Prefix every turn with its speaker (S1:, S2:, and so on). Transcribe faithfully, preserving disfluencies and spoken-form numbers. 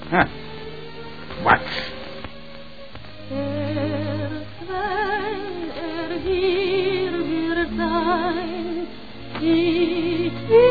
S1: Huh. What?
S2: Er sein, er hier wird sein, ich will